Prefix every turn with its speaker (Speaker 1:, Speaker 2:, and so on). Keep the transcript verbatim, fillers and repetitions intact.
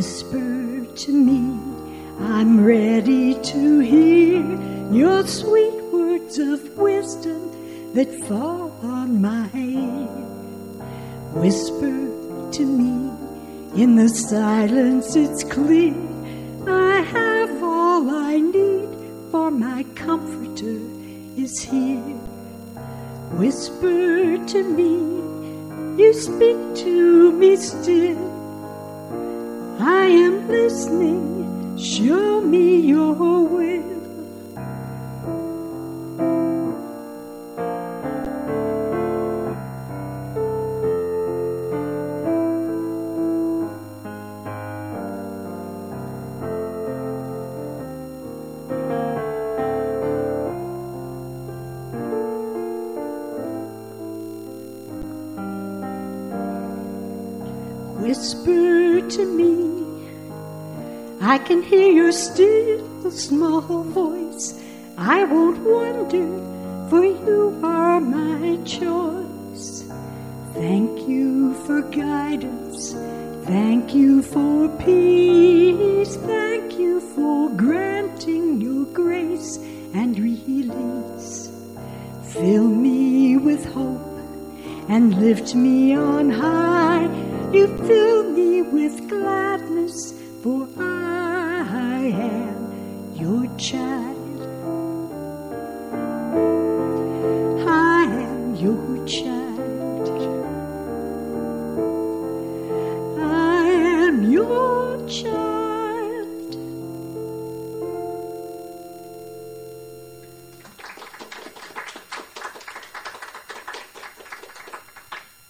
Speaker 1: Whisper to me, I'm ready to hear your sweet words of wisdom that fall on my ear. Whisper to me, in the silence it's clear, I have all I need, for my comforter is here. Whisper to me, you speak to me still, I am listening, show me your will. Whisper to me, I can hear your still small voice. I won't wonder, for you are my choice. Thank you for guidance, thank you for peace, thank you for granting your grace and release. Fill me with hope and lift me on high. You fill me with